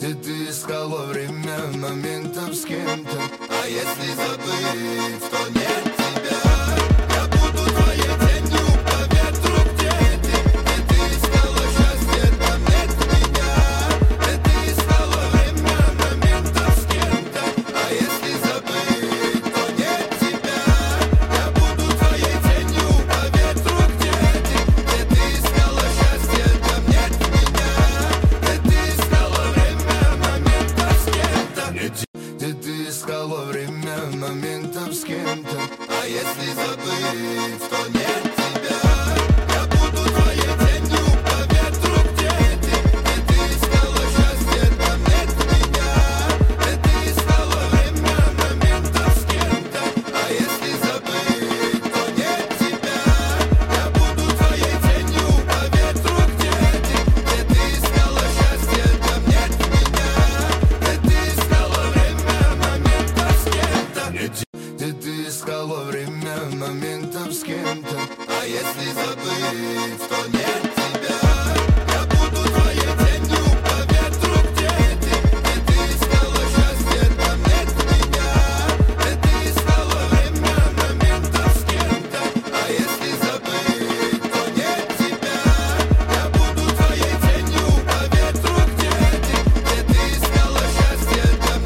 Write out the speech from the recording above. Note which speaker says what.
Speaker 1: Ты искал во время моментов с кем-то. А если забыть, то нет тебя. Я буду твоей тенью по ветру, где ты искала счастье, там нет меня. Ты искала время моментов с кем-то. А если забыть, то нет тебя. Я буду твоей тенью по ветру, где ты искала счастье, там нет меня. Ты искала время моментов с кем-то. Ты искала время моментов с кем-то. А если забыть, то нет тебя. Я буду твоей тенью по ветру, где ты искала счастье, там нет меня. Ты искала время моментов с кем-то. А если забыть, то нет тебя. Я буду твоей тенью по ветру, где ты искала счастье, там нет меня. Ты искала время моментов с кем-то. Ты искала время моментов с кем-то. А если забыть, то нет.